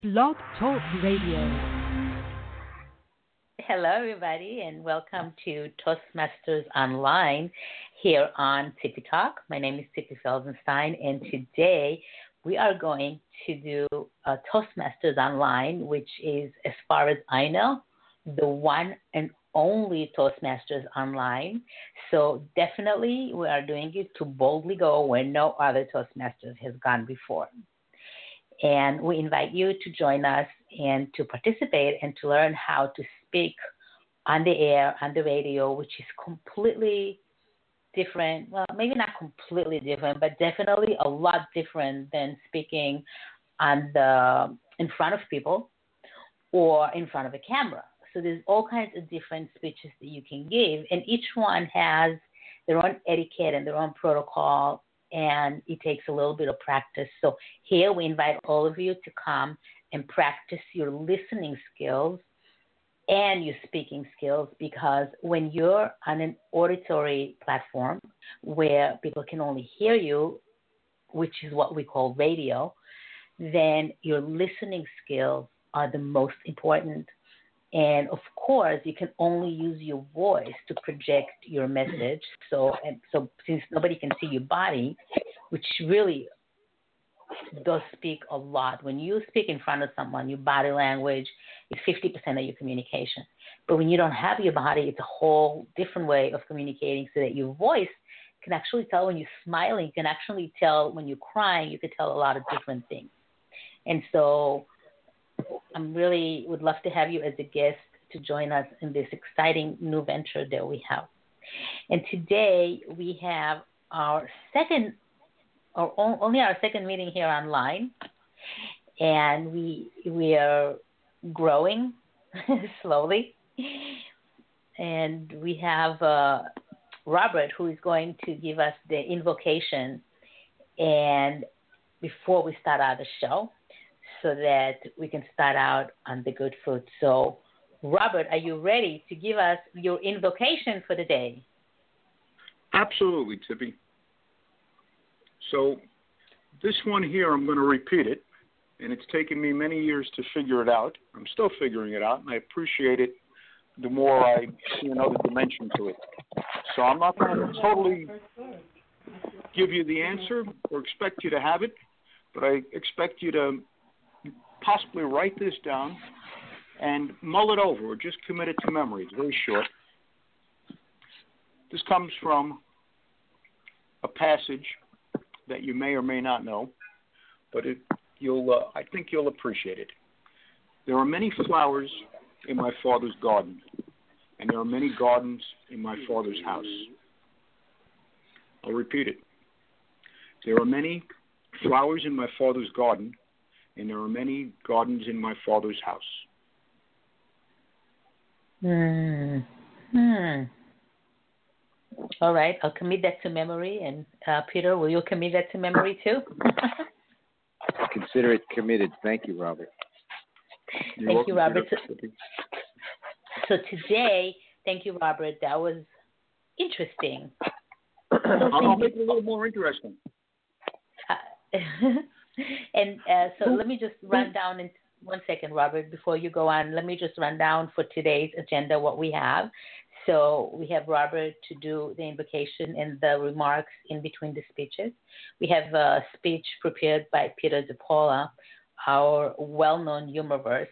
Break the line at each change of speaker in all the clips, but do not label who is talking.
Blog Talk Radio.
Hello, everybody, and welcome to Toastmasters Online here on Tippy Talk. My name is Tippy Felsenstein, and today we are going to do Toastmasters Online, which is, as far as I know, the one and only Toastmasters Online. So definitely we are doing it to boldly go where no other Toastmasters has gone before. And we invite you to join us and to participate and to learn how to speak on the air, on the radio, which is completely different. Well, maybe not completely different, but definitely a lot different than speaking in front of people or in front of a camera. So there's all kinds of different speeches that you can give, and each one has their own etiquette and their own protocol, and it takes a little bit of practice. So here we invite all of you to come and practice your listening skills and your speaking skills, because when you're on an auditory platform where people can only hear you, which is what we call radio, then your listening skills are the most important. And of course, you can only use your voice to project your message. So since nobody can see your body, which really does speak a lot. When you speak in front of someone, your body language is 50% of your communication. But when you don't have your body, it's a whole different way of communicating, so that your voice can actually tell when you're smiling. You can actually tell when you're crying. You can tell a lot of different things. And so I'm really would love to have you as a guest to join us in this exciting new venture that we have. And today we have our second meeting here online, and we are growing slowly. And we have Robert, who is going to give us the invocation and before we start out the show, so that we can start out on the good foot. So, Robert, are you ready to give us your invocation for the day?
Absolutely, Tippy. So, this one here, I'm going to repeat it, and it's taken me many years to figure it out. I'm still figuring it out, and I appreciate it the more I see another dimension to it. So I'm not going to totally give you the answer or expect you to have it, but I expect you to possibly write this down and mull it over, or just commit it to memory. It's very short. This comes from a passage that you may or may not know, but I think you'll appreciate it. There are many flowers in my Father's garden, and there are many gardens in my Father's house. I'll repeat it. There are many flowers in my Father's garden, and there are many gardens in my Father's house.
All right, I'll commit that to memory. And Peter, will you commit that to memory too?
Consider it committed. Thank you, Robert.
Thank you, Robert. So today, thank you, Robert. That was interesting.
I'll make it a little more interesting.
And so let me just run down in 1 second, Robert, before you go on. Let me just run down for today's agenda what we have. So we have Robert to do the invocation and the remarks in between the speeches. We have a speech prepared by Peter DePaula, our well-known humorverse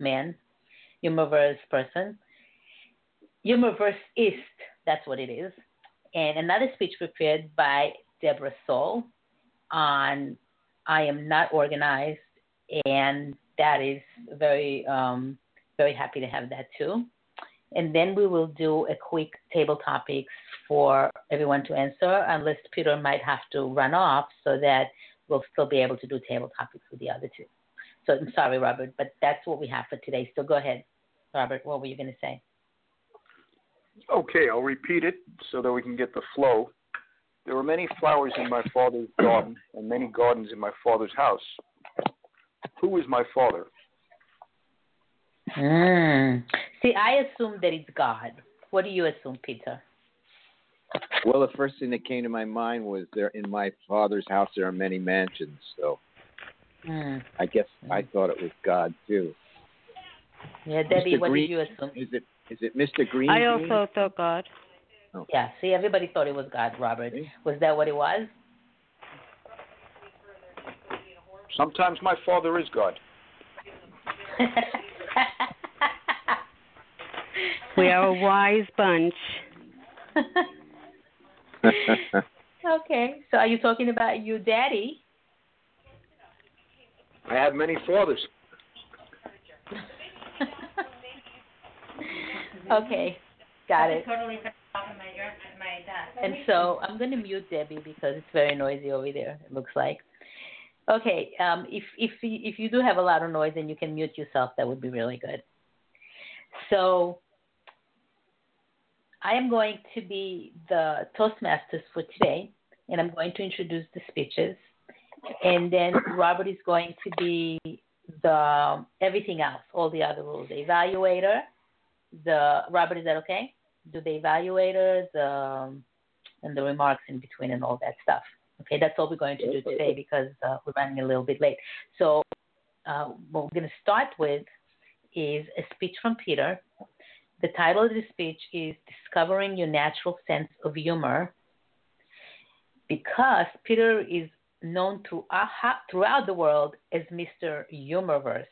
person. Humorverseist, that's what it is. And another speech prepared by Deborah Soul on I Am Not Organized, and that is very, very happy to have that too. And then we will do a quick table topics for everyone to answer, unless Peter might have to run off, so that we'll still be able to do table topics with the other two. So I'm sorry, Robert, but that's what we have for today. So go ahead, Robert. What were you going to say?
Okay, I'll repeat it so that we can get the flow. There are many flowers in my Father's garden, and many gardens in my Father's house. Who is my Father?
See, I assume that it's God. What do you assume, Peter?
Well, the first thing that came to my mind was there in my Father's house there are many mansions. So
Mm.
I guess I thought it was God too.
Yeah, Debbie,
Mr.
what
Green,
did you assume?
is it Mr. Green?
I also thought God.
Oh.
Yeah, see, everybody thought it was God, Robert. Was that what it was?
Sometimes my father is God.
We are a wise bunch.
Okay, so are you talking about your daddy?
I have many fathers.
Okay, got it. And so I'm going to mute Debbie because it's very noisy over there, it looks like. Okay, if you do have a lot of noise and you can mute yourself, that would be really good. So I am going to be the Toastmasters for today, and I'm going to introduce the speeches. And then Robert is going to be the everything else, all the other rules, the evaluator, Robert, is that okay? Do the evaluator, and the remarks in between and all that stuff. Okay, that's all we're going to do today because we're running a little bit late. So what we're going to start with is a speech from Peter. The title of the speech is Discovering Your Natural Sense of Humor, because Peter is known throughout the world as Mr. Humorverse.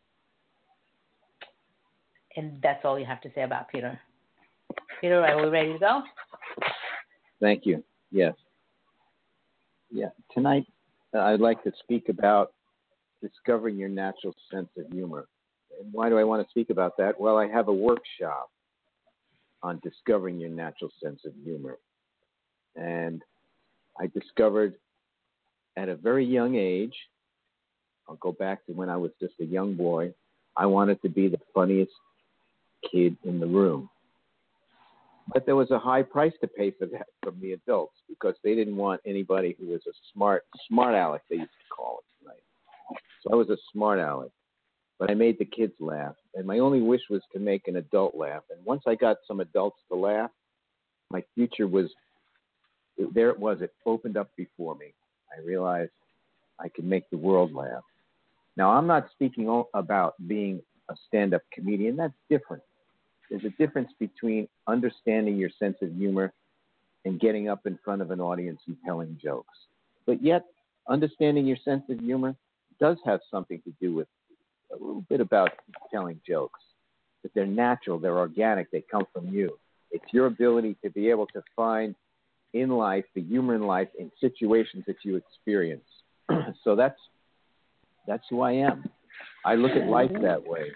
And that's all you have to say about Peter. Peter, are we ready to go?
Thank you. Yes. Yeah. Tonight, I'd like to speak about discovering your natural sense of humor. And why do I want to speak about that? Well, I have a workshop on discovering your natural sense of humor. And I discovered at a very young age, I'll go back to when I was just a young boy, I wanted to be the funniest kid in the room. But there was a high price to pay for that from the adults because they didn't want anybody who was a smart aleck, they used to call it. Right? So I was a smart aleck, but I made the kids laugh. And my only wish was to make an adult laugh. And once I got some adults to laugh, my future was, there it was, it opened up before me. I realized I could make the world laugh. Now, I'm not speaking about being a stand-up comedian. That's different. There's a difference between understanding your sense of humor and getting up in front of an audience and telling jokes. But yet, understanding your sense of humor does have something to do with a little bit about telling jokes. But they're natural, they're organic, they come from you. It's your ability to be able to find in life, the humor in life, in situations that you experience. So that's who I am. I look at life that way.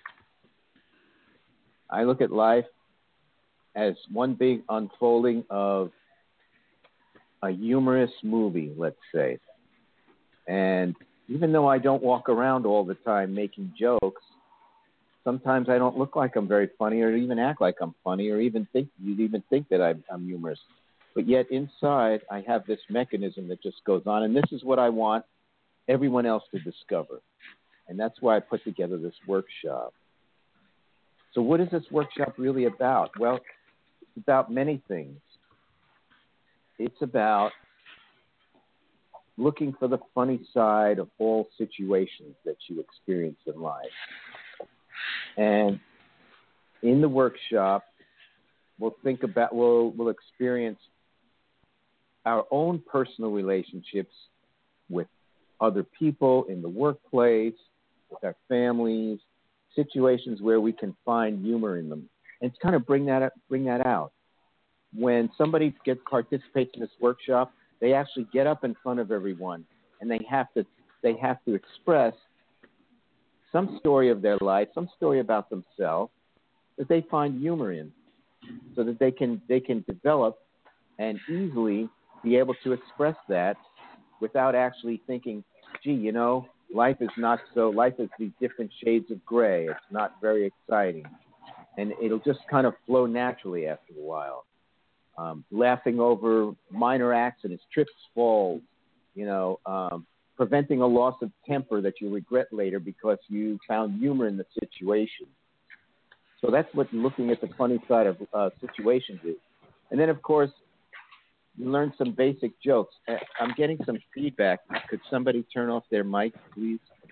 I look at life as one big unfolding of a humorous movie, let's say. And even though I don't walk around all the time making jokes, sometimes I don't look like I'm very funny or even act like I'm funny or you'd even think that I'm humorous. But yet inside, I have this mechanism that just goes on. And this is what I want everyone else to discover. And that's why I put together this workshop. So what is this workshop really about? Well, it's about many things. It's about looking for the funny side of all situations that you experience in life. And in the workshop, we'll experience our own personal relationships with other people in the workplace, with our families, situations where we can find humor in them, and to kind of bring that out. When somebody participates in this workshop, they actually get up in front of everyone, and they have to express some story of their life, some story about themselves that they find humor in, so that they can develop and easily be able to express that without actually thinking, gee, life is these different shades of gray. It's not very exciting. And it'll just kind of flow naturally after a while. Laughing over minor accidents, trips, falls, preventing a loss of temper that you regret later because you found humor in the situation. So that's what looking at the funny side of situations is. And then, of course, you learn some basic jokes. I'm getting some feedback. Could somebody turn off their mic, please?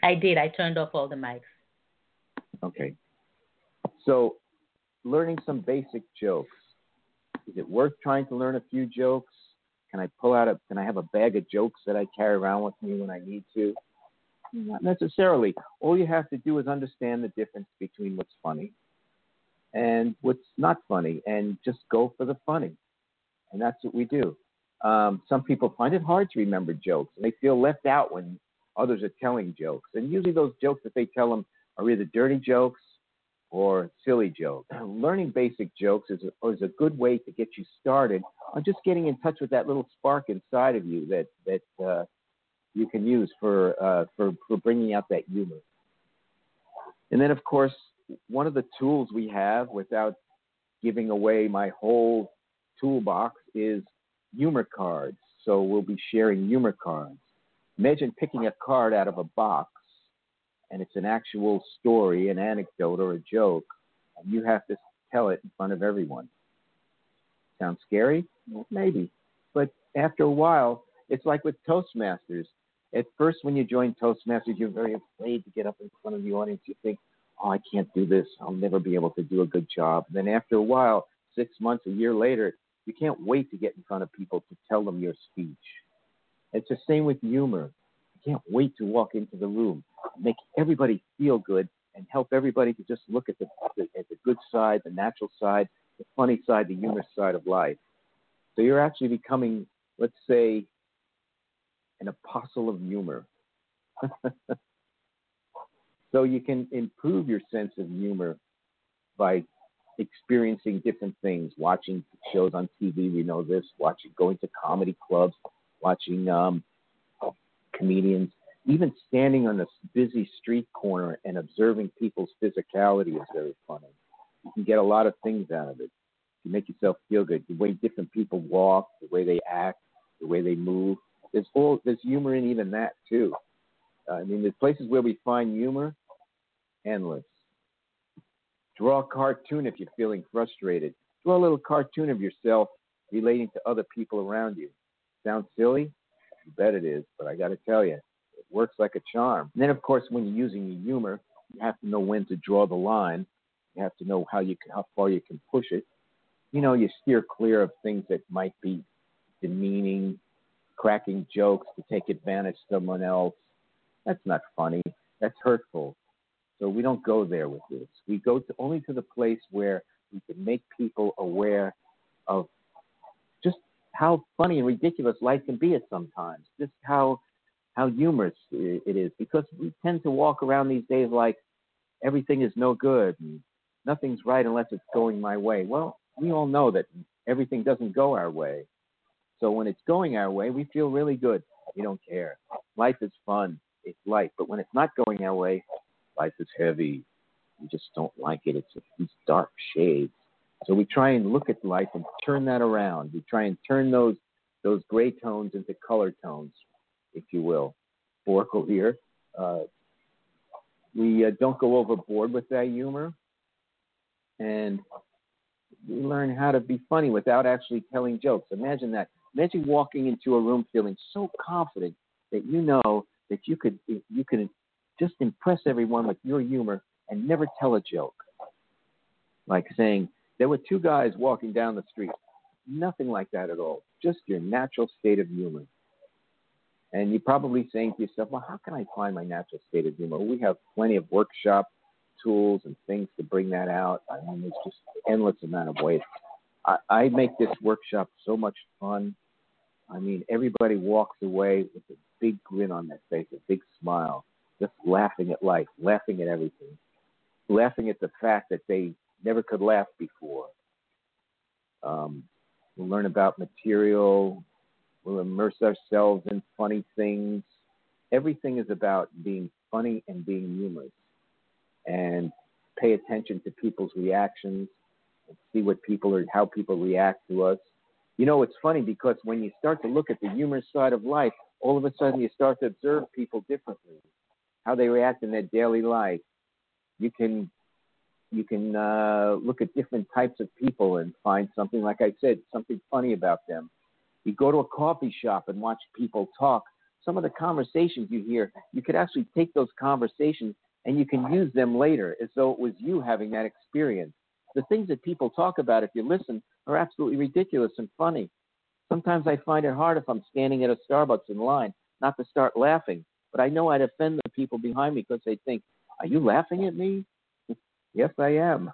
I did. I turned off all the mics.
Okay. So, learning some basic jokes. Is it worth trying to learn a few jokes? Can I have a bag of jokes that I carry around with me when I need to? Not necessarily. All you have to do is understand the difference between what's funny and what's not funny, and just go for the funny. And that's what we do. Some people find it hard to remember jokes, and they feel left out when others are telling jokes. And usually those jokes that they tell them are either dirty jokes or silly jokes. Learning basic jokes is a good way to get you started on just getting in touch with that little spark inside of you that you can use for bringing out that humor. And then, of course, one of the tools we have, without giving away my whole toolbox, is humor cards. So we'll be sharing humor cards. Imagine picking a card out of a box, and it's an actual story, an anecdote, or a joke, and you have to tell it in front of everyone. Sounds scary? Well, maybe. But after a while, it's like with Toastmasters. At first, when you join Toastmasters, you're very afraid to get up in front of the audience. You think, oh, I can't do this. I'll never be able to do a good job. And then after a while, 6 months, a year later, you can't wait to get in front of people to tell them your speech. It's the same with humor. You can't wait to walk into the room, make everybody feel good, and help everybody to just look at the good side, the natural side, the funny side, the humorous side of life. So you're actually becoming, let's say, an apostle of humor. So you can improve your sense of humor by experiencing different things, watching shows on TV, we know this, going to comedy clubs, watching comedians, even standing on a busy street corner and observing people's physicality is very funny. You can get a lot of things out of it. You make yourself feel good. The way different people walk, the way they act, the way they move. There's humor in even that too. I mean, the places where we find humor, endless. Draw a cartoon if you're feeling frustrated. Draw a little cartoon of yourself relating to other people around you. Sounds silly? You bet it is, but I got to tell you, it works like a charm. And then, of course, when you're using your humor, you have to know when to draw the line. You have to know how far you can push it. You steer clear of things that might be demeaning, cracking jokes to take advantage of someone else. That's not funny. That's hurtful. So we don't go there with this. We go only to the place where we can make people aware of just how funny and ridiculous life can be at sometimes, just how humorous it is, because we tend to walk around these days like everything is no good and nothing's right unless it's going my way. Well, we all know that everything doesn't go our way. So when it's going our way, we feel really good. We don't care. Life is fun. It's light. But when it's not going our way, life is heavy. We just don't like it. It's these dark shades. So we try and look at life and turn that around. We try and turn those gray tones into color tones, if you will. Oracle here. We don't go overboard with that humor. And we learn how to be funny without actually telling jokes. Imagine that. Imagine walking into a room feeling so confident that you know that you could just impress everyone with your humor and never tell a joke. Like saying, there were two guys walking down the street. Nothing like that at all. Just your natural state of humor. And you're probably saying to yourself, well, how can I find my natural state of humor? We have plenty of workshop tools and things to bring that out. I mean, there's just an endless amount of ways. I make this workshop so much fun. I mean, everybody walks away with a big grin on their face, a big smile, just laughing at life, laughing at everything, laughing at the fact that they never could laugh before. We'll learn about material. We'll immerse ourselves in funny things. Everything is about being funny and being humorous. And pay attention to people's reactions and see how people react to us. It's funny because when you start to look at the humorous side of life, all of a sudden you start to observe people differently, how they react in their daily life. You can look at different types of people and find something, like I said, something funny about them. You go to a coffee shop and watch people talk. some of the conversations you hear, you could actually take those conversations and you can use them later as though it was you having that experience. The things that people talk about, if you listen, are absolutely ridiculous and funny. Sometimes I find it hard if I'm standing at a Starbucks in line not to start laughing. But I know I'd offend the people behind me because they think, are you laughing at me? Yes, I am.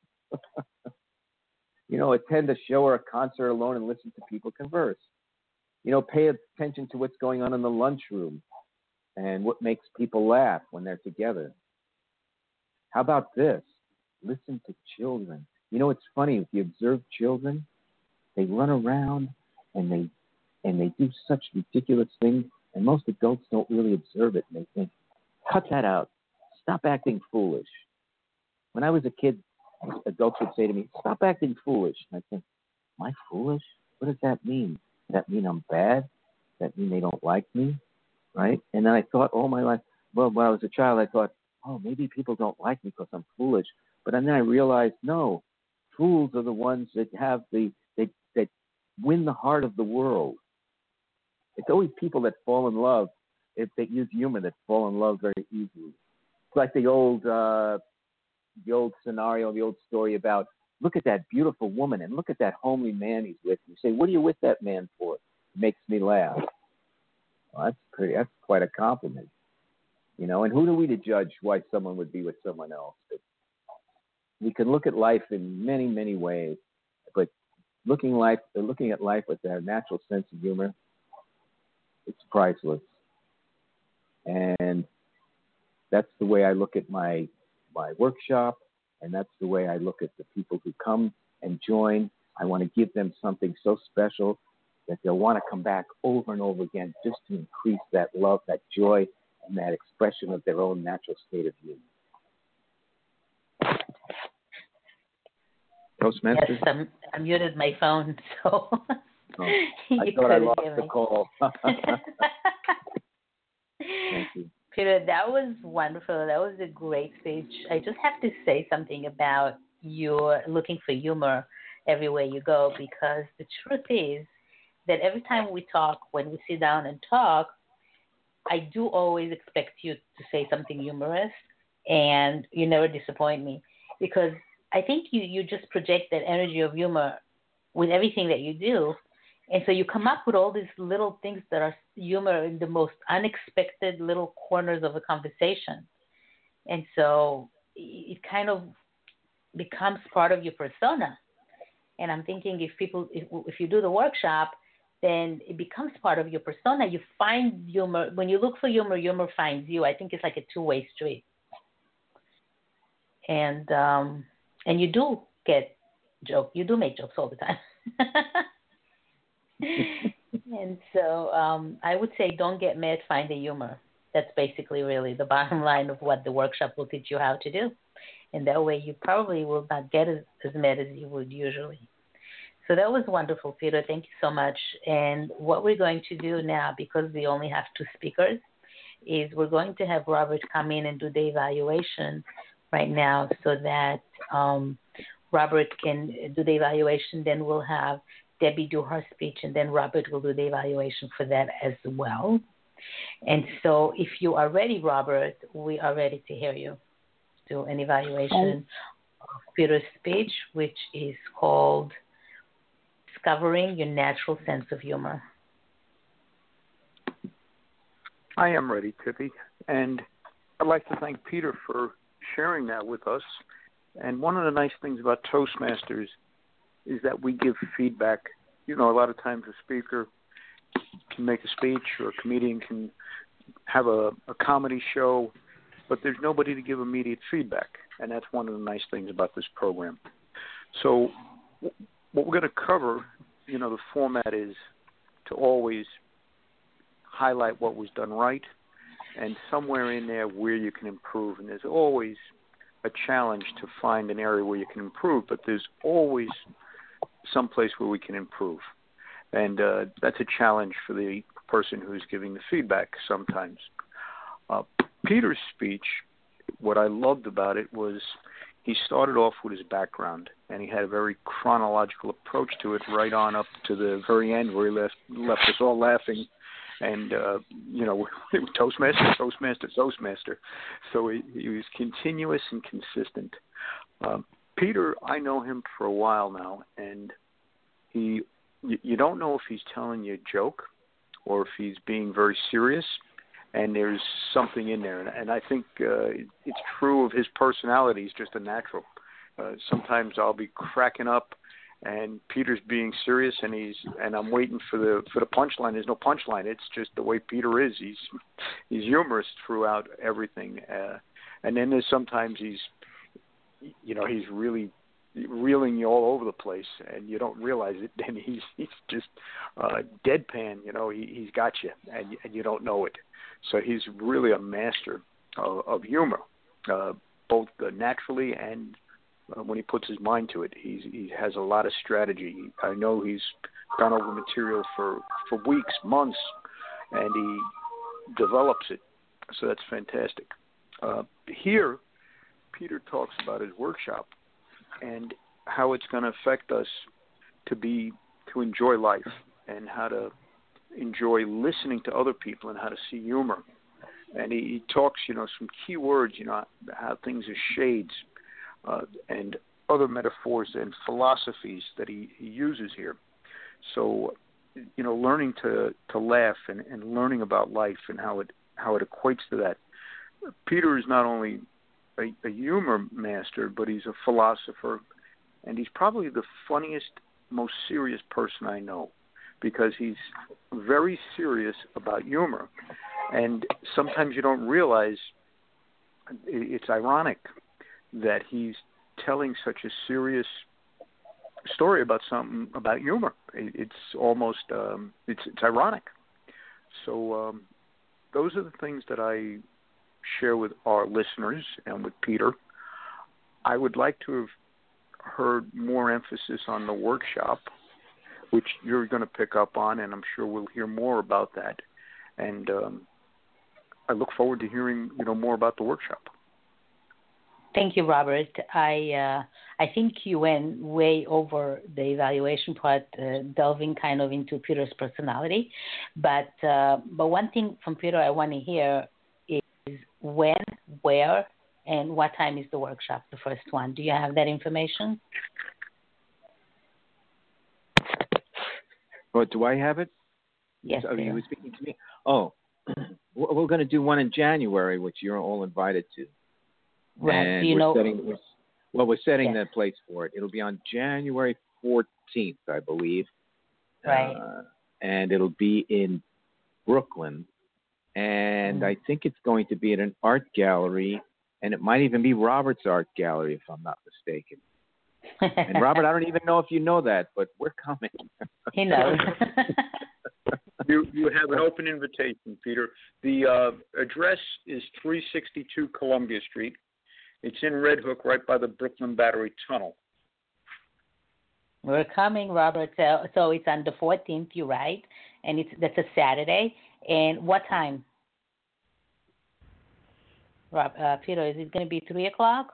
Attend a show or a concert alone and listen to people converse. Pay attention to what's going on in the lunchroom and what makes people laugh when they're together. How about this? Listen to children. It's funny, if you observe children, they run around and they do such ridiculous things, and most adults don't really observe it, and they think, cut that out. Stop acting foolish. When I was a kid, adults would say to me, stop acting foolish. And I think, am I foolish? What does that mean? Does that mean I'm bad? Does that mean they don't like me? Right? And then I thought all my life, well, when I was a child, I thought, oh, maybe people don't like me because I'm foolish. But then I realized, no, fools are the ones that have that win the heart of the world. It's always people that fall in love, if they use humor, that fall in love very easily. It's like the old scenario, the old story about, look at that beautiful woman and look at that homely man he's with. You say, what are you with that man for? It makes me laugh. Well, that's quite a compliment. And who are we to judge why someone would be with someone else? But we can look at life in many, many ways, but looking at life with their natural sense of humor, it's priceless. And that's the way I look at my workshop, and that's the way I look at the people who come and join. I want to give them something so special that they'll want to come back over and over again just to increase that love, that joy, and that expression of their own natural state of humor. Toastmasters?
Yes, I muted my phone, so
I thought I lost the call. Thank you.
Peter, that was wonderful. That was a great speech. I just have to say something about your looking for humor everywhere you go, because the truth is that every time we talk, when we sit down and talk, I do always expect you to say something humorous, and you never disappoint me, because I think you just project that energy of humor with everything that you do. And so you come up with all these little things that are humor in the most unexpected little corners of a conversation. And so it kind of becomes part of your persona. And I'm thinking if you do the workshop, then it becomes part of your persona. You find humor. When you look for humor, humor finds you. I think it's like a two-way street. And you do get jokes. You do make jokes all the time. And so I would say don't get mad, find the humor. That's basically really the bottom line of what the workshop will teach you how to do. And that way you probably will not get as mad as you would usually. So that was wonderful, Peter. Thank you so much. And what we're going to do now, because we only have 2 speakers, is we're going to have Robert come in and do the evaluation right now so that Robert can do the evaluation. Then we'll have Debbie do her speech, and then Robert will do the evaluation for that as well. And so if you are ready, Robert, we are ready to hear you do an evaluation of Peter's speech, which is called Discovering Your Natural Sense of Humor.
I am ready, Tippy. And I'd like to thank Peter for sharing that with us. And one of the nice things about Toastmasters is that we give feedback. A lot of times a speaker can make a speech, or a comedian can have a comedy show, but there's nobody to give immediate feedback. And that's one of the nice things about this program. So what we're going to cover, the format is to always highlight what was done right, and somewhere in there where you can improve. And there's always a challenge to find an area where you can improve, but there's always some place where we can improve. And that's a challenge for the person who's giving the feedback sometimes. Peter's speech, what I loved about it was he started off with his background, and he had a very chronological approach to it right on up to the very end where he left us all laughing And, Toastmaster. So he was continuous and consistent. Peter, I know him for a while now, and you don't know if he's telling you a joke or if he's being very serious, and there's something in there. And I think it's true of his personality. He's just a natural. Sometimes I'll be cracking up, and Peter's being serious, and I'm waiting for the punchline. There's no punchline. It's just the way Peter is. He's humorous throughout everything, and then there's sometimes he's really reeling you all over the place, and you don't realize it. Then he's just deadpan. He's got you, and you don't know it. So he's really a master of humor, both naturally and when he puts his mind to it. He has a lot of strategy. I know he's gone over material for weeks, months, and he develops it. So that's fantastic. Here, Peter talks about his workshop and how it's going to affect us to enjoy life and how to enjoy listening to other people and how to see humor. And he talks, some key words, how things are shades, and other metaphors and philosophies that he uses here. So, learning to laugh and learning about life and how it equates to that. Peter is not only a humor master, but he's a philosopher, and he's probably the funniest, most serious person I know, because he's very serious about humor. And sometimes you don't realize it's ironic that he's telling such a serious story about humor. It's almost it's ironic. So those are the things that I share with our listeners and with Peter. I would like to have heard more emphasis on the workshop, which you're going to pick up on, and I'm sure we'll hear more about that. And I look forward to hearing more about the workshop.
Thank you, Robert. I think you went way over the evaluation part, delving kind of into Peter's personality. But one thing from Peter I want to hear is when, where, and what time is the workshop, the first one. Do you have that information?
What, do I have it?
Yes,
So, you were speaking to me? Oh, we're going to do one in January, which you're all invited to.
Right.
And
Do you know?
We're setting
Yes.
the place for it. It'll be on January 14th, I believe.
Right.
And it'll be in Brooklyn. And I think it's going to be at an art gallery, and it might even be Robert's art gallery, if I'm not mistaken. And Robert, I don't even know if you know that, but we're coming.
He knows.
You have an open invitation, Peter. The address is 362 Columbia Street. It's in Red Hook, right by the Brooklyn Battery Tunnel.
We're coming, Robert. So it's on the 14th, you're right, and that's a Saturday. And what time? Peter, is it going to be 3 o'clock?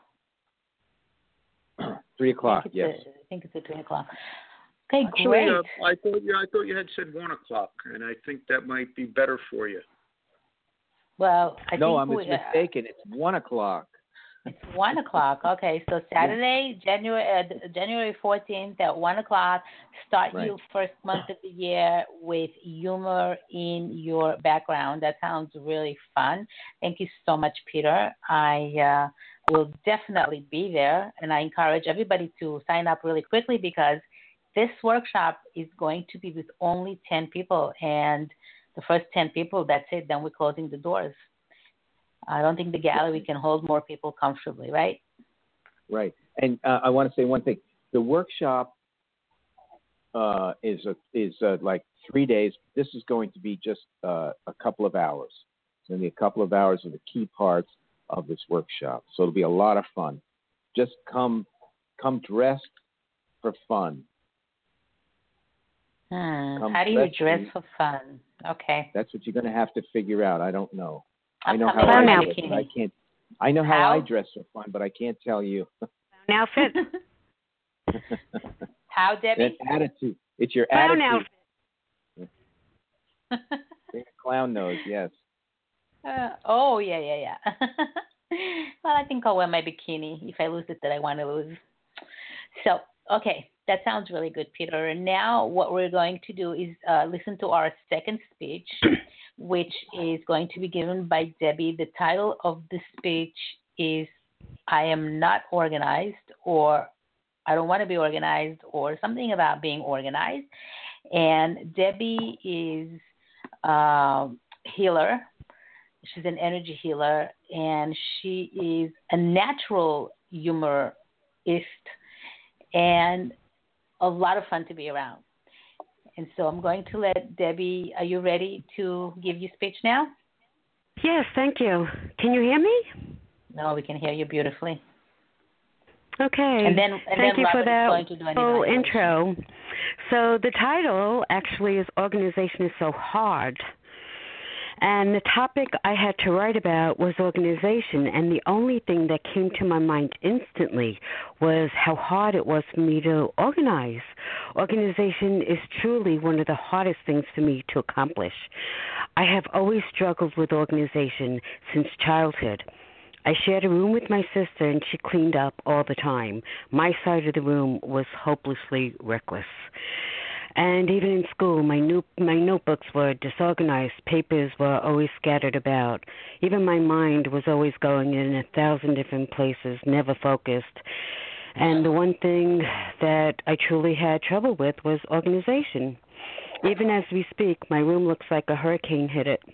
3 o'clock, yes.
I think it's at 3 o'clock. Okay,
Actually,
great.
I thought you had said 1 o'clock, and I think that might be better for you.
Well, I
no,
think
I'm mistaken. It's 1 o'clock.
It's 1 o'clock. Okay, so Saturday, January 14th at 1 o'clock. Start
Right.
your first month of the year with humor in your background. That sounds really fun. Thank you so much, Peter. I will definitely be there, and I encourage everybody to sign up really quickly because this workshop is going to be with only 10 people, and the first 10 people, that's it. Then we're closing the doors. I don't think the gallery can hold more people comfortably, right?
Right. And I want to say one thing. The workshop is like 3 days. This is going to be just a couple of hours. It's going to be a couple of hours of the key parts of this workshop. So it'll be a lot of fun. Just come dressed for fun.
How do you dress for fun? Okay.
That's what you're going to have to figure out. I don't know. I
I'm
know
coming
how
in
I
a
dress,
bikini.
but I can't. I know how I dress for fun, but I can't tell you.
An outfit.
How, Debbie?
That attitude. It's your
Clown
attitude.
outfit.
Being a clown nose, yes.
Oh, yeah. Well, I think I'll wear my bikini if I lose it that I want to lose. So, okay, that sounds really good, Peter. And now what we're going to do is listen to our second speech, which is going to be given by Debbie. The title of the speech is I Am Not Organized, or I Don't Want to Be Organized, or something about being organized. And Debbie is a healer. She's an energy healer, and she is a natural humorist and a lot of fun to be around. And so I'm going to let Debbie, are you ready to give your speech now?
Yes, thank you. Can you hear me?
No, we can hear you beautifully.
Okay.
And then
thank you
Robert
for that
is going to do an
full
evaluation.
intro. So the title actually is Organization is So Hard. And the topic I had to write about was organization, and the only thing that came to my mind instantly was how hard it was for me to organize. Organization is truly one of the hardest things for me to accomplish. I have always struggled with organization since childhood. I shared a room with my sister, and she cleaned up all the time. My side of the room was hopelessly reckless. And even in school, my notebooks were disorganized. Papers were always scattered about. Even my mind was always going in 1,000 different places, never focused. And the one thing that I truly had trouble with was organization. Even as we speak, my room looks like a hurricane hit it.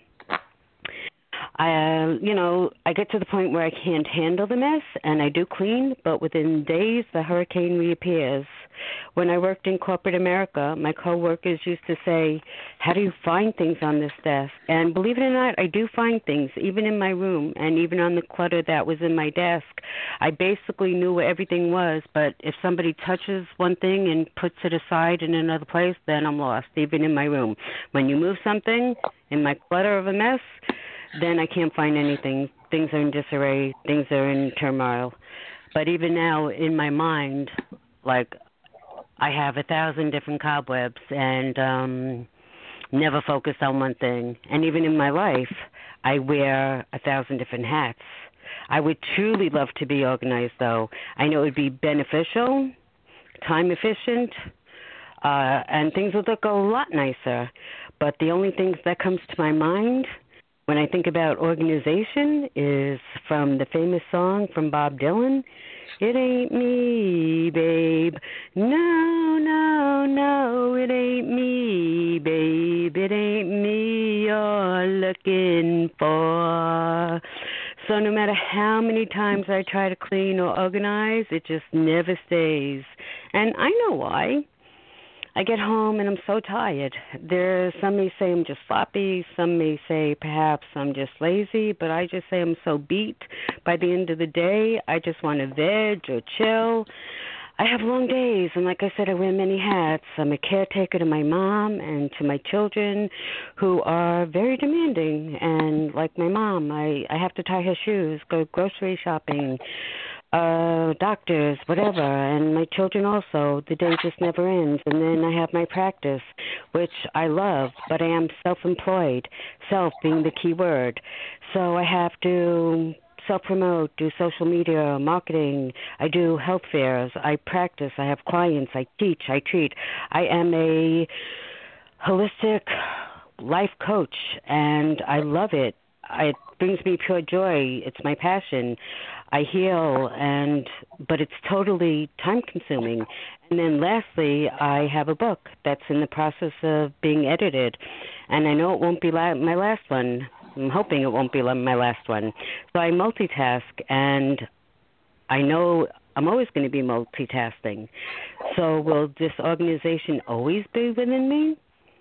I get to the point where I can't handle the mess, and I do clean, but within days, the hurricane reappears. When I worked in corporate America, my coworkers used to say, how do you find things on this desk? And believe it or not, I do find things, even in my room, and even on the clutter that was in my desk. I basically knew where everything was, but if somebody touches one thing and puts it aside in another place, then I'm lost, even in my room. When you move something in my clutter of a mess, then I can't find anything. Things are in disarray. Things are in turmoil. But even now, in my mind, like, I have 1,000 different cobwebs and never focused on one thing. And even in my life, I wear 1,000 different hats. I would truly love to be organized, though. I know it would be beneficial, time efficient, and things would look a lot nicer. But the only things that comes to my mind when I think about organization is from the famous song from Bob Dylan, It Ain't Me, Babe. No, no, no, it ain't me, babe. It ain't me you're looking for. So no matter how many times I try to clean or organize, it just never stays. And I know why. I get home and I'm so tired. Some may say I'm just sloppy. Some may say perhaps I'm just lazy. But I just say I'm so beat. By the end of the day, I just want to veg or chill. I have long days, and like I said, I wear many hats. I'm a caretaker to my mom and to my children who are very demanding. And like my mom, I have to tie her shoes, go grocery shopping, doctors, whatever, and my children also. The day just never ends. And then I have my practice, which I love, but I am self-employed, self being the key word. So I have to self-promote, do social media, marketing. I do health fairs. I practice. I have clients. I teach. I treat. I am a holistic life coach, and I love it. It brings me pure joy. It's my passion. I heal, but it's totally time-consuming. And then lastly, I have a book that's in the process of being edited, and I know it won't be my last one. I'm hoping it won't be my last one. So I multitask, and I know I'm always going to be multitasking. So will this organization always be within me?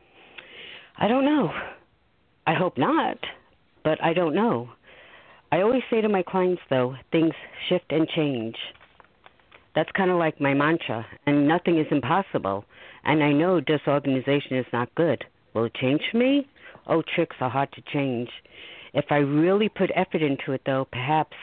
I don't know. I hope not, but I don't know. I always say to my clients, though, things shift and change. That's kind of like my mantra, and nothing is impossible. And I know disorganization is not good. Will it change for me? Oh, tricks are hard to change. If I really put effort into it, though, perhaps.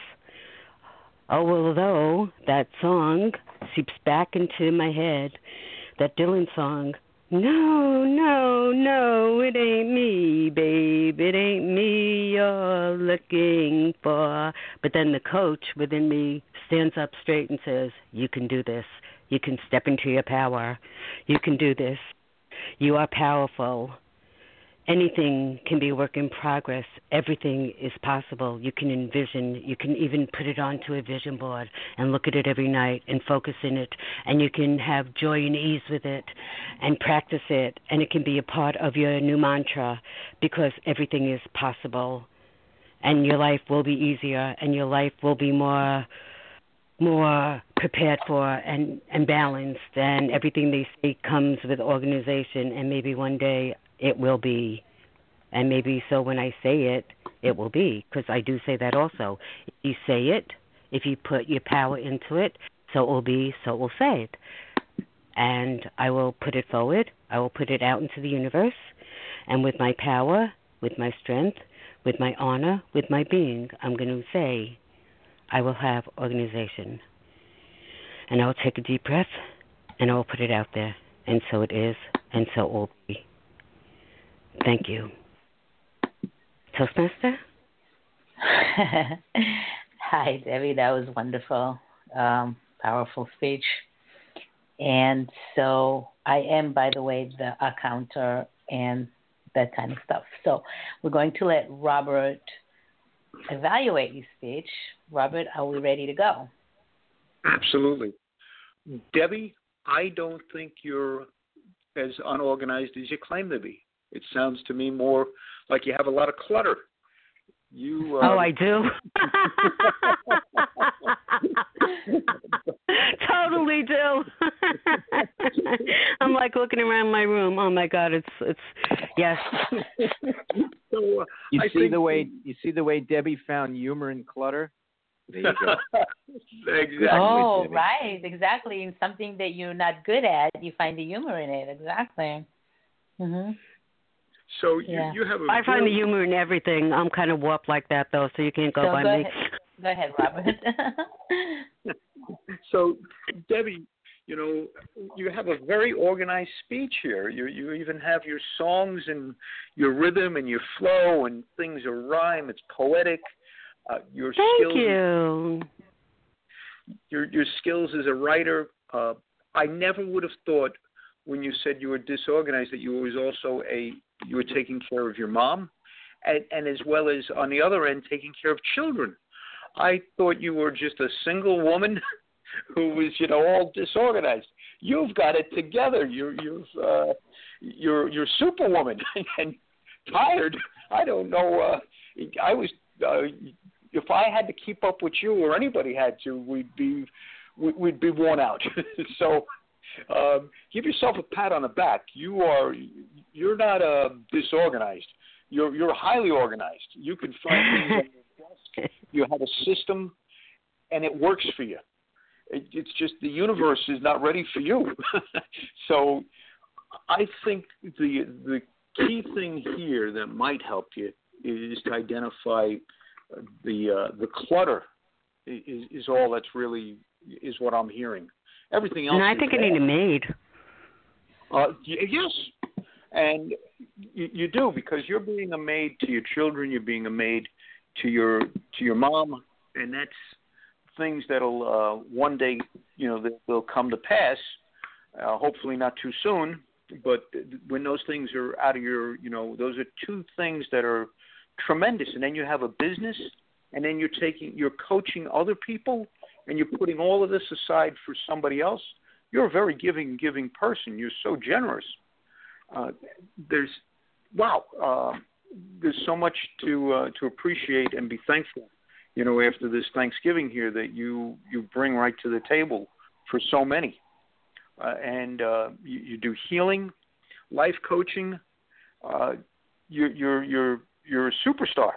Although that song seeps back into my head, that Dylan song, No, no, no, it ain't me, babe. It ain't me you're looking for. But then the coach within me stands up straight and says, you can do this. You can step into your power. You can do this. You are powerful. Anything can be a work in progress. Everything is possible. You can envision. You can even put it onto a vision board and look at it every night and focus in it. And you can have joy and ease with it and practice it. And it can be a part of your new mantra because everything is possible. And your life will be easier and your life will be more prepared for and balanced. And everything they say comes with organization. And maybe one day it will be, and maybe so when I say it, it will be, because I do say that also. If you say it, if you put your power into it, so it will be, so it will say it. And I will put it forward. I will put it out into the universe, and with my power, with my strength, with my honor, with my being, I'm going to say, I will have organization. And I will take a deep breath, and I will put it out there. And so it is, and so it will be. Thank you. Toastmaster?
Hi, Debbie. That was wonderful. Powerful speech. And so I am, by the way, the accountant and that kind of stuff. So we're going to let Robert evaluate your speech. Robert, are we ready to go?
Absolutely. Debbie, I don't think you're as unorganized as you claim to be. It sounds to me more like you have a lot of clutter.
Oh, I do. Totally do. I'm like looking around my room. Oh my God, it's yes.
So,
you see the way Debbie found humor in clutter? There you go.
Exactly.
Oh,
Debbie.
right, exactly. In something that you're not good at, you find the humor in it. Exactly. Mhm.
So you have a.
I find the humor in everything. I'm kind of warped like that, though, so you can't go by me.
Go ahead, Robert.
So, Debbie, you have a very organized speech here. You even have your songs and your rhythm and your flow, and things are rhyme. It's poetic. Your
Thank
skills.
You.
Your skills as a writer. I never would have thought when you said you were disorganized that you was also you were taking care of your mom, and as well as on the other end taking care of children. I thought you were just a single woman who was, all disorganized. You've got it together. You're Superwoman and tired. I don't know. I was. If I had to keep up with you or anybody had to, we'd be worn out. So. Give yourself a pat on the back. You're not disorganized. You're highly organized. You can find things on your desk. You have a system, and it works for you. It's just the universe is not ready for you. So, I think the key thing here that might help you is to identify the clutter. Is all that's really is what I'm hearing. Everything else.
And I think I need a maid.
Yes, and you do, because you're being a maid to your children. You're being a maid to your mom, and that's things that'll one day, they'll come to pass. Hopefully not too soon, but when those things are out of your, those are two things that are tremendous. And then you have a business, and then you're coaching other people. And you're putting all of this aside for somebody else. You're a very giving person. You're so generous. There's so much to appreciate and be thankful. After this Thanksgiving here, that you bring right to the table for so many. And you do healing, life coaching. You're a superstar.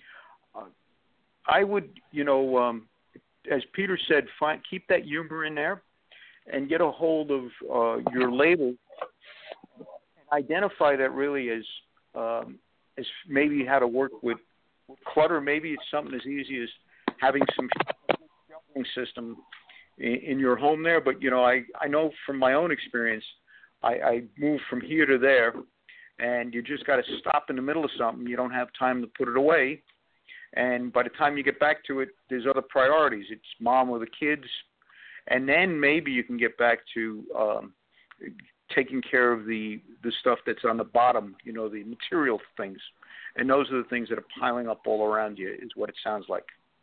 I would, as Peter said, keep that humor in there and get a hold of your label and identify that really as maybe how to work with clutter. Maybe it's something as easy as having some shelving system in your home there. But, I know from my own experience, I move from here to there, and you just got to stop in the middle of something. You don't have time to put it away. And by the time you get back to it, there's other priorities. It's mom or the kids. And then maybe you can get back to taking care of the stuff that's on the bottom, you know, the material things. And those are the things that are piling up all around you, is what it sounds like.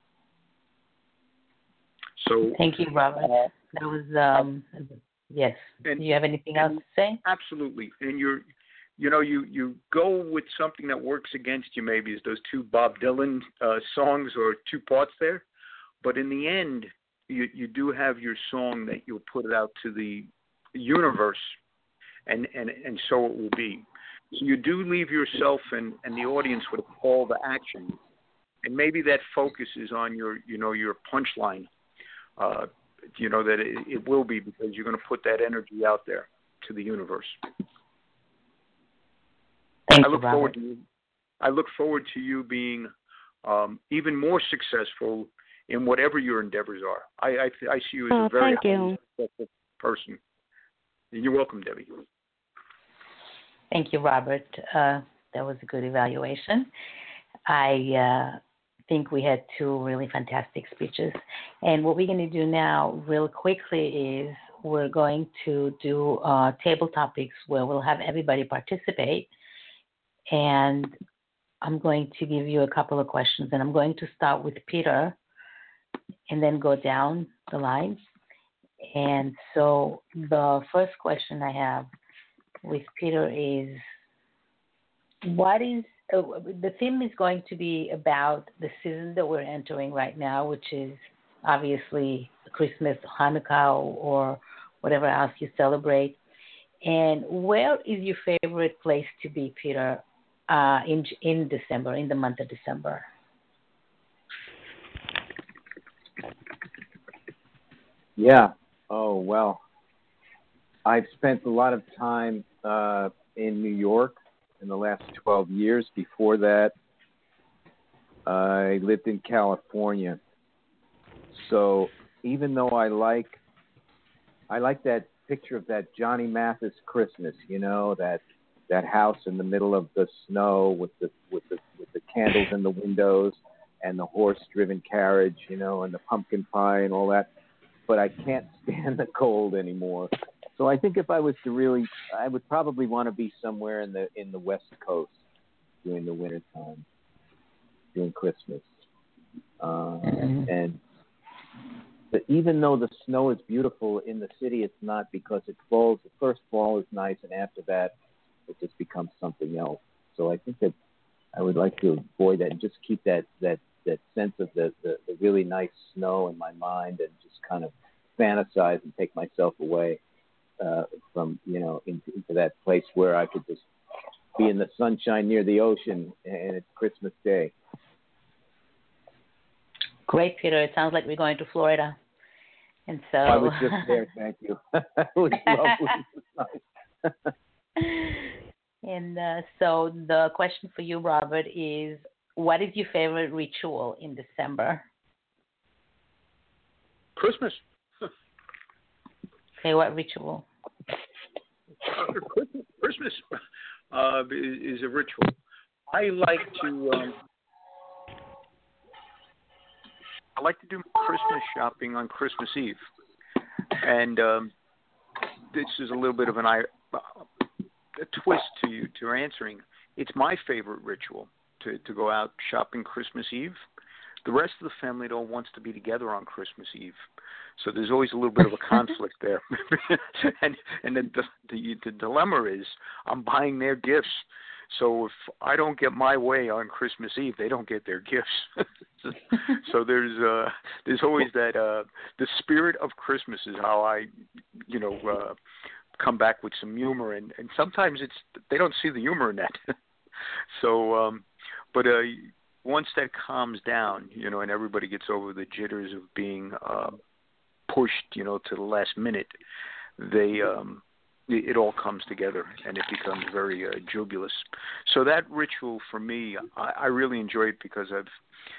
So
thank you, Robert. That was yes. Do you have anything else to say?
Absolutely. And you go with something that works against you, maybe, as those two Bob Dylan songs, or two parts there. But in the end, you do have your song that you'll put it out to the universe, and so it will be. So you do leave yourself and the audience with a call to action, and maybe that focus is on your punchline. That it will be, because you're going to put that energy out there to the universe.
Thank you, Robert.
I look forward to you being even more successful in whatever your endeavors are. I see you as a very highly successful person. You're welcome, Debbie.
Thank you, Robert. That was a good evaluation. I think we had two really fantastic speeches. And what we're going to do now real quickly is we're going to do table topics where we'll have everybody participate. And I'm going to give you a couple of questions. And I'm going to start with Peter and then go down the line. And so the first question I have with Peter is, the theme is going to be about the season that we're entering right now, which is obviously Christmas, Hanukkah, or whatever else you celebrate. And where is your favorite place to be, Peter, in December, in the month of December?
Yeah. Oh, well, I've spent a lot of time in New York in the last 12 years. Before that, I lived in California. So even though I like that picture of that Johnny Mathis Christmas, that house in the middle of the snow with the candles in the windows and the horse-driven carriage, and the pumpkin pie and all that. But I can't stand the cold anymore. So I think if I was to I would probably want to be somewhere in the West Coast during the wintertime, during Christmas. But even though the snow is beautiful in the city, it's not, because it falls. The first fall is nice, and after that, it just becomes something else. So I think that I would like to avoid that and just keep that sense of the really nice snow in my mind, and just kind of fantasize and take myself away from into that place where I could just be in the sunshine near the ocean, and it's Christmas Day.
Great, Peter. It sounds like we're going to Florida. And so
I was just there, thank you. It was lovely.
And so the question for you, Robert, is, what is your favorite ritual in December?
Christmas.
Okay, what ritual?
Christmas is a ritual. I like to do Christmas shopping on Christmas Eve, and this is a little bit of a twist to answering. It's my favorite ritual to go out shopping Christmas Eve. The rest of the family all wants to be together on Christmas Eve, so there's always a little bit of a conflict there. and the dilemma is, I'm buying their gifts. So if I don't get my way on Christmas Eve, they don't get their gifts. So there's always that the spirit of Christmas is how I come back with some humor, and sometimes they don't see the humor in that. So but once that calms down, and everybody gets over the jitters of being pushed, to the last minute, it all comes together, and it becomes very jubilous. So that ritual for me, I really enjoy it, because I've,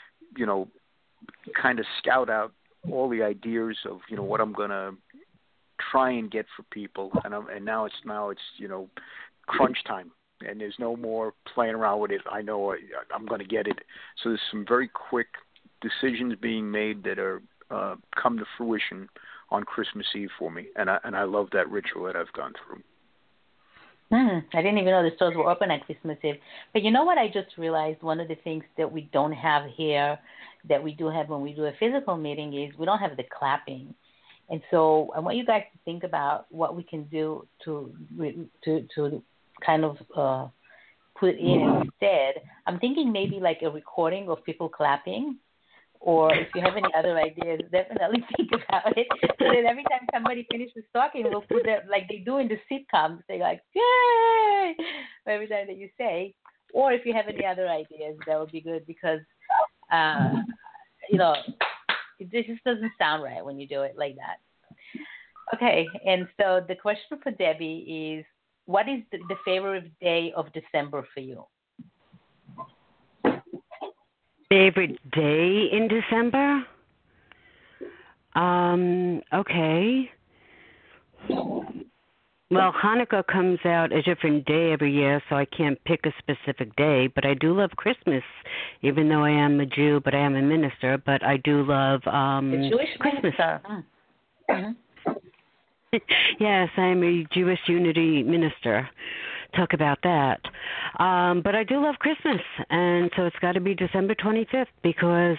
kind of scout out all the ideas of, what I'm going to try and get for people, and now it's crunch time, and there's no more playing around with it. I know I'm going to get it. So there's some very quick decisions being made that are come to fruition on Christmas Eve for me, and I love that ritual that I've gone through.
I didn't even know the stores were open on Christmas Eve. But you know what? I just realized one of the things that we don't have here that we do have when we do a physical meeting is we don't have the clapping. And so I want you guys to think about what we can do to kind of put in instead. I'm thinking maybe like a recording of people clapping. Or if you have any other ideas, definitely think about it. So that every time somebody finishes talking, we'll put that like they do in the sitcoms. They're like, yay! Every time that you say. Or if you have any other ideas, that would be good because, it just doesn't sound right when you do it like that. Okay, and so the question for Debbie is, what is the favorite day of December for you?
Favorite day in December? Okay. Well, Hanukkah comes out a different day every year, so I can't pick a specific day. But I do love Christmas, even though I am a Jew, but I am a minister. But I do love
the Jewish
Christmas.
Mm-hmm.
Yes, I am a Jewish Unity minister. Talk about that. But I do love Christmas, and so it's got to be December 25th because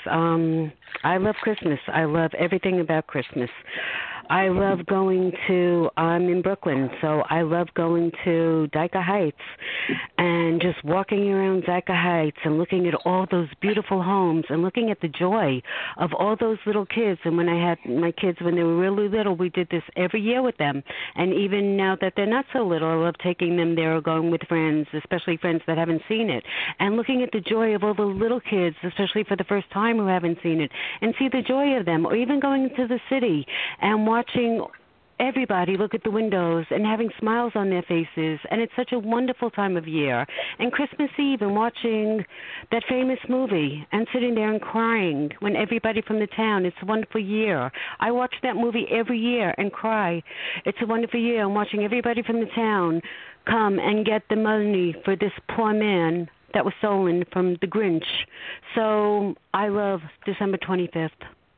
I love Christmas. I love everything about Christmas. I love going to, I'm in Brooklyn, so I love going to Dyker Heights and just walking around Dyker Heights and looking at all those beautiful homes and looking at the joy of all those little kids. And when I had my kids when they were really little, we did this every year with them. And even now that they're not so little, I love taking them there or going with friends, especially friends that haven't seen it, and looking at the joy of all the little kids, especially for the first time who haven't seen it, and see the joy of them, or even going into the city and watching everybody look at the windows and having smiles on their faces. And it's such a wonderful time of year. And Christmas Eve and watching that famous movie and sitting there and crying when everybody from the town, It's a Wonderful Year. I watch that movie every year and cry. It's a wonderful year. And watching everybody from the town come and get the money for this poor man that was stolen from the Grinch. So I love December 25th.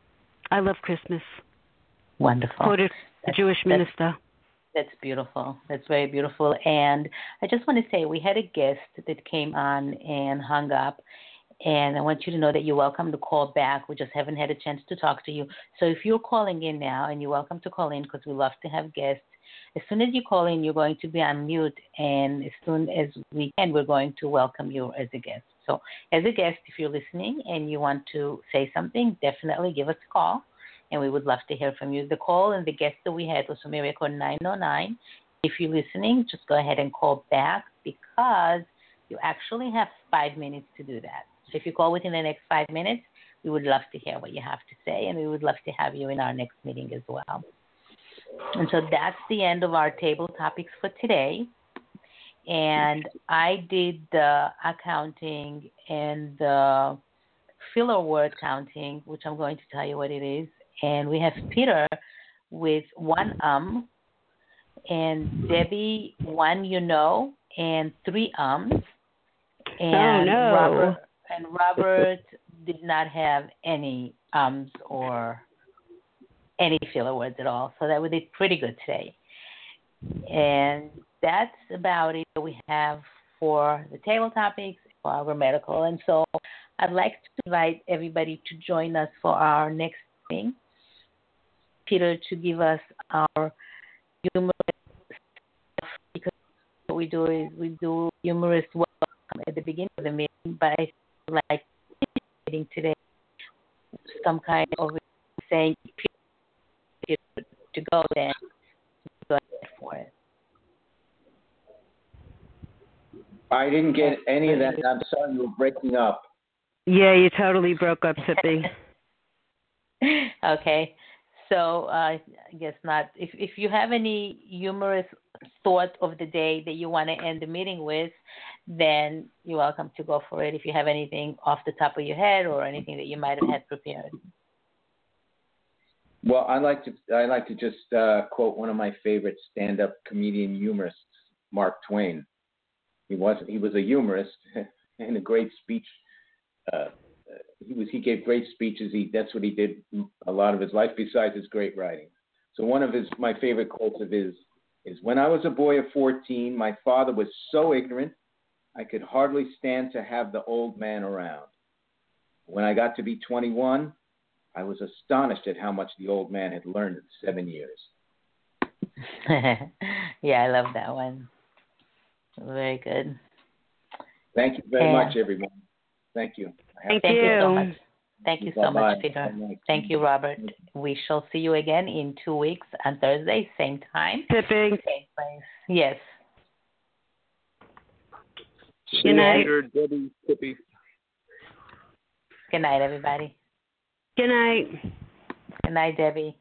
I love Christmas.
Wonderful.
Quoted the Jewish minister.
That's beautiful. That's very beautiful. And I just want to say we had a guest that came on and hung up. And I want you to know that you're welcome to call back. We just haven't had a chance to talk to you. So if you're calling in now, and you're welcome to call in because we love to have guests, as soon as you call in, you're going to be on mute. And as soon as we can, we're going to welcome you as a guest. So as a guest, if you're listening and you want to say something, definitely give us a call. And we would love to hear from you. The call and the guest that we had was from area code 909. If you're listening, just go ahead and call back because you actually have 5 minutes to do that. So if you call within the next 5 minutes, we would love to hear what you have to say, and we would love to have you in our next meeting as well. And so that's the end of our table topics for today. And I did the accounting and the filler word counting, which I'm going to tell you what it is. And we have Peter with one and Debbie one and 3 ums. And Robert did not have any ums or any filler words at all. So that we did pretty good today. And that's about it that we have for the table topics, for our grammatical. And so I'd like to invite everybody to join us for our next meeting. Peter, to give us our humorous stuff, because what we do is we do humorous welcome at the beginning of the meeting, but I feel like meeting today some kind of saying if you to go, then go ahead for it.
I didn't get any of that. I'm sorry, you were breaking up.
Yeah, you totally broke up, Tippy.
Okay. So I guess not. If you have any humorous thought of the day that you want to end the meeting with, then you're welcome to go for it. If you have anything off the top of your head or anything that you might have had prepared.
Well, I like to just quote one of my favorite stand-up comedian humorists, Mark Twain. He was a humorist and a great speech. He gave great speeches. That's what he did a lot of his life besides his great writing. So one of my favorite quotes of his is, "When I was a boy of 14, my father was so ignorant I could hardly stand to have the old man around. When I got to be 21, I was astonished at how much the old man had learned in 7 years."
Yeah, I love that one. Very good.
Thank you very much, everyone. Thank you.
Thank
you
you
so much. Thank you so much, Peter.
Bye-bye.
Thank you, Robert. We shall see you again in 2 weeks on Thursday, same time,
Tipping.
same place. Yes.
See
Good
you
night.
later, Debbie, Tippy.
Good night, everybody.
Good night.
Good night, Debbie.